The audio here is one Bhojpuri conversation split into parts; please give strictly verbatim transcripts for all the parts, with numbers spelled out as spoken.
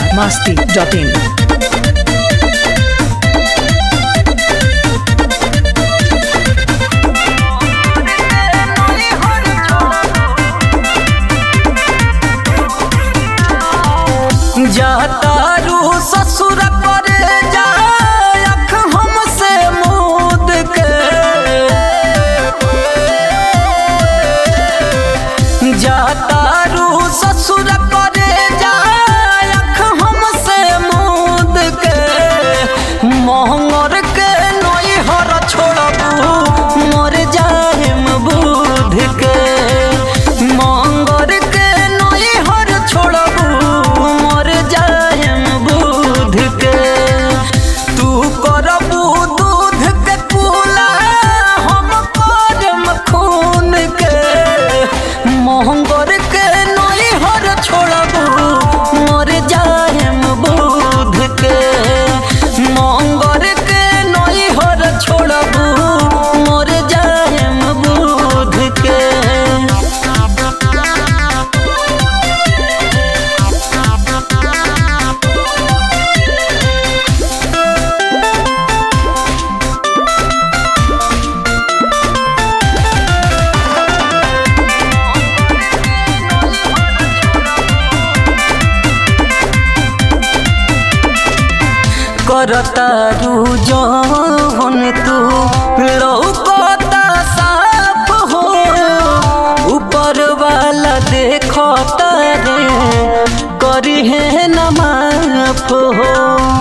masti dot in. जातारू ससुर करे जा अख हमसे मूद के जातारू ससुर करे जा अख हमसे मूद के मोहंगर के नई हर छोड़बू मर जाहिम बुध के मोहंगर के नई हर छोड़बू मोहंगर के नई हर छोड़बू मर जाहिम बुध के मोहंगर के नई हर छोड़बू मर जाहिम बुध के करतारू जौन तू लौकता साफ हो ऊपर वाला देखता रे करी है न माफ हो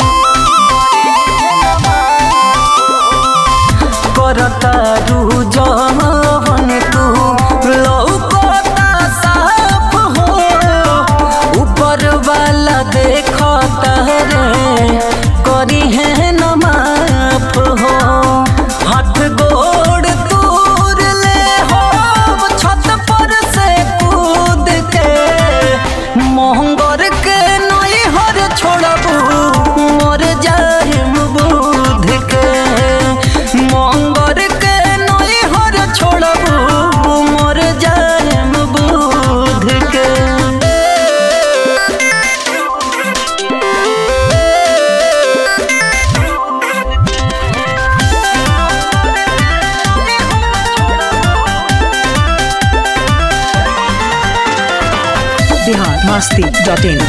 करतारू जौन तू लौकता साफ हो ऊपर वाला देखता रे करी है न माफ हो हाथ गोड़ तूर ले हो छत पर से कूद के मोहंगर के नई हर छोड़बू मर जाहिम बुध के मोहंगर के नई हर छोड़बू मर जाहिम बुध के Bihar masti dot in.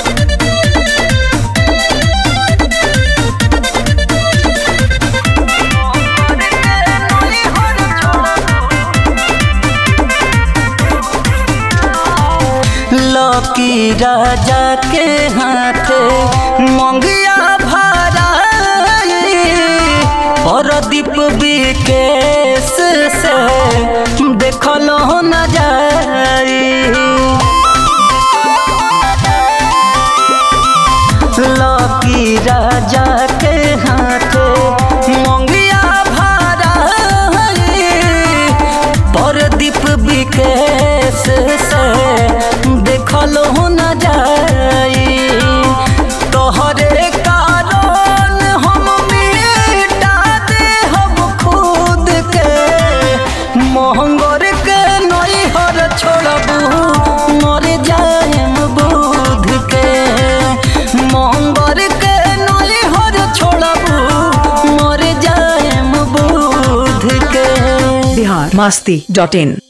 लकी राजा के हाथे मंगिया भराई परदीप विकेश से देखलो न जाई लकी राजा के हाथे मंगिया भराई परदीप विकेश से देखलो न जाई तोहरे कारण हम मिटा दे हम खुद के मोहंगर के नई हर छोड़बू मर जाहिम बुध के मोहंगर के नई हर छोड़बू मर जाहिम बुध के Bihar masti dot in.